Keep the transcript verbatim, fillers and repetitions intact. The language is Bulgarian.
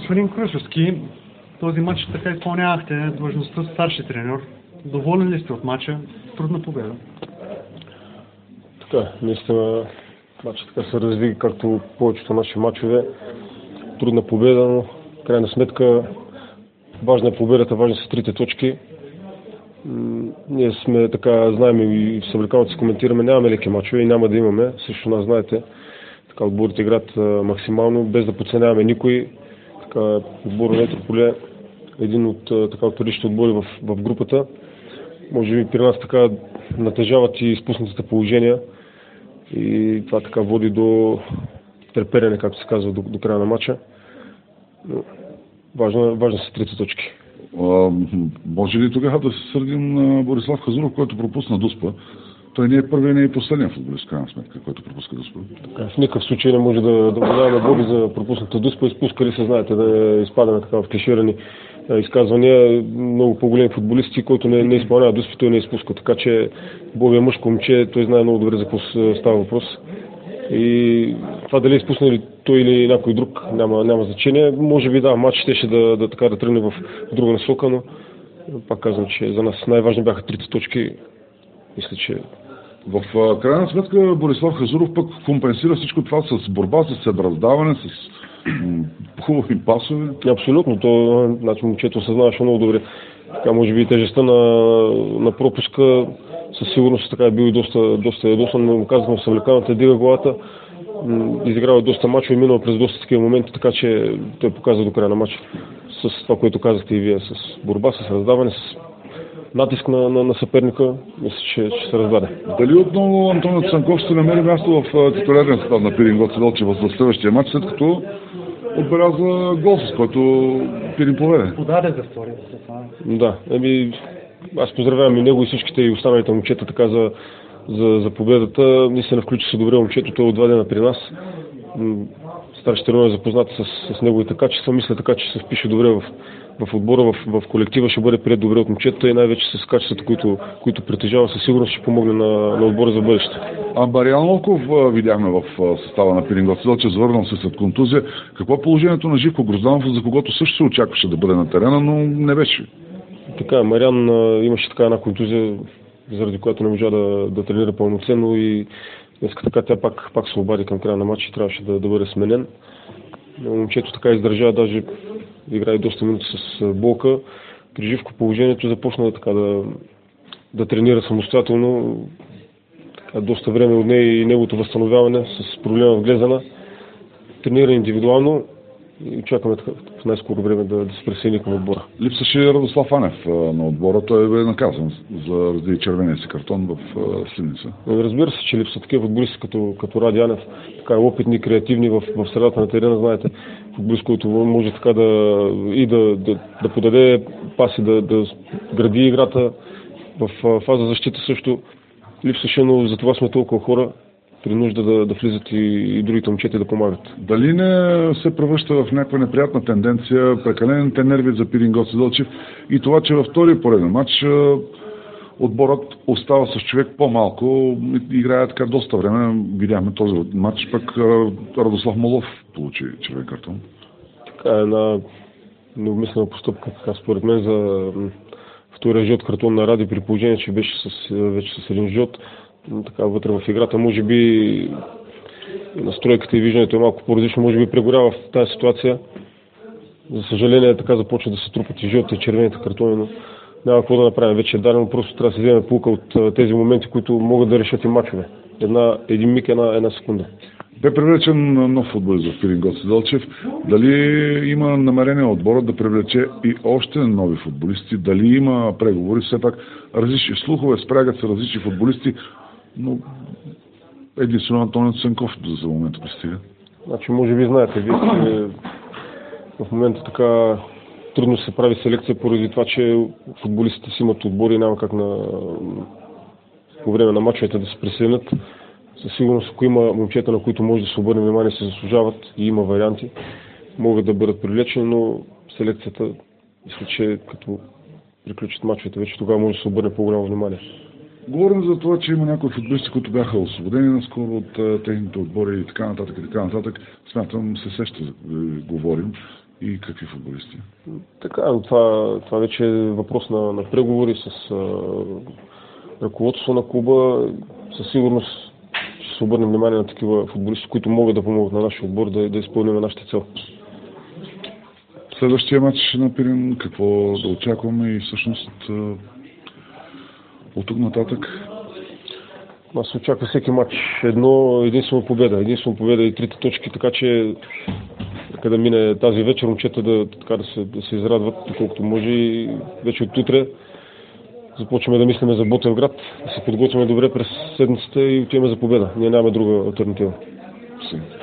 Господин Крушевски, този матч така изпълнявахте длъжността старши треньор. Доволен ли сте от матча? Трудна победа. Така, наистина матчът така се разви, както повечето наши матчове. Трудна победа, но в крайна сметка важна е победата, важни са трите точки. Ние сме така, знаем и в съблекалното си коментираме, нямаме леки матчове и няма да имаме. Също нас знаете, така отборите играят максимално, без да подценяваме никой. Така, отбор на Етрополе е един от така вторичните отбори в, в групата. Може би при нас така натежават и изпуснатите положения и това така води до треперене, както се казва, до, до края на матча. Но важно, важно са трите точки. А, може ли тогава да се сърдим на Борислав Хазуров, който пропусна Дуспа? Той не е първият, не е последният футболист, в крайна сметка, който пропуска Дуспа. Така, в никакъв случай не може да, да обвиняваме Боби за пропусната Дуспа. Изпускали се, знаете, да изпадаме така в клиширани изказвания. Много по-големи футболисти, който не, не изпълнява Дуспи, той не изпуска. Така че Боби е мъжко момче, той знае много добре за какво става въпрос. И това дали е изпуснали той или някой друг, няма, няма значение. Може би да, матч ще да, да, така, да тръгне в друга насока, но пак казвам, че за нас най-важни бяха трите точки. Мисля, че в крайна сметка Борислав Хазуров пък компенсира всичко това с борба, с събраздаване, с хубави пасове. Абсолютно. То, значи, момчето осъзнаваше много добре. Така, може би тежестта на, на пропуска със сигурност така е бил и доста, доста ядосан, но му казахме в съвлекалната, дига главата, изиграва доста мачове, минал през доста такива моменти, така че той показва до края на матча с това, което казахте и вие, с борба, с раздаване, с натиск на, на, на съперника, мисля, че ще се раздаде. Дали отново Антонио Цанков ще намери място в титулярния състав на Пирин Гоце Делчев за следващия матч, след като отбеляза гол, с който Пирин поведе? Подаде за втория. Да, еми, аз поздравявам и него и всичките и останалите момчета така за, за, за победата. Наистина включи се добре момчето, той е от два дена при нас. Старши треньор е запознат с, с неговите качества, мисля така, че се впише добре в, в отбора, в, в колектива, ще бъде приет добре от момчета и най-вече с качествата, които, които притежава, със сигурност ще помогне на, на отбора за бъдеще. А Бариан Локов видяхме в състава на Пирин Гоце Делчев, завърнал се след контузия. Какво е положението на Живко Грозданов, за когото също се очакваше да бъде на терена, но не беше? Така, Мариан а, имаше така една контузия, заради която не можа да, да тренира пълноценно и днеска така тя пак, пак се обади към края на матча и трябваше да, да бъде сменен. Но момчето така издържа, даже играе доста минути с болка. При Живко положението започна така да, да тренира самостоятелно. Така, доста време от нея и неговото възстановяване с проблема в глезена. Тренира индивидуално и очакваме в най-скоро време да, да се присъедини към отбора. Липсаше Радослав Анев на отбора. Той бе наказан за раздели червения си картон в Сливница. Разбира се, че липса такива футболисти като, като Ради Анев, така опитни, креативни в, в средата на терена, знаете, футболист, който може така да и да, да, да подаде паси, да, да гради играта. В фаза защита също липсаше, но за това сме толкова хора. При нужда да, да влизат и, и другите момчета да помагат. Дали не се превръща в някаква неприятна тенденция, прекалените нерви за Пирин Гоце Делчев и това, че във втория пореден матч отборът остава с човек по-малко, играе така доста време. Видяхме този матч, пък Радослав Молов получи червен картон. Така е една необмислена постъпка, така според мен, за втория жълт картон на Ради, при положение, че беше с, вече с един жълт. Така вътре в играта, може би настройката и виждането е малко по-различно, може би прегорява в тази ситуация. За съжаление така започва да се трупат и жълтите и червените картони, но няма какво да направим. Вече е дадено, просто трябва да се вземе поука от тези моменти, които могат да решат и мачове. Една, един миг, една, една секунда. Бе привлечен нов футболист в Пирин Гоце Делчев. Дали има намерение отборът да привлече и още нови футболисти? Дали има преговори? Все пак различни слухове, спрягат се различни футболисти, но единствено Антонио Цанков за момента пристига. Значи, може би знаете, вие в момента така трудно се прави селекция поради това, че футболистите си имат отбори и няма как на, по време на мачовете да се присъединят. Със сигурност, ако има момчета, на които може да се обърне внимание, се заслужават и има варианти, могат да бъдат привлечени, но селекцията, мисля, че като приключат мачовете, вече тогава може да се обърне по-голямо внимание. Говорим за това, че има някои футболисти, които бяха освободени наскоро от техните отбори и така нататък и така нататък. Смятам, се сеща да говорим. и какви футболисти? Така, но това, това вече е въпрос на, на преговори с а, ръководството на клуба. Със сигурност ще се обърнем внимание на такива футболисти, които могат да помогнат на нашия отбор да, да изпълним нашите цел. Следващия матч на Пирин, какво да очакваме и всъщност от тук нататък? Аз очаква всеки матч едно единствено победа. Единствено победа и трите точки, така че нека да мине тази вечер, момчета да, така, да, се, да се израдват, колкото може и вече от утре започваме да мислиме за Ботевград, да се подготвяме добре през седмицата и отиваме за победа. Ние нямаме друга алтернатива. Си.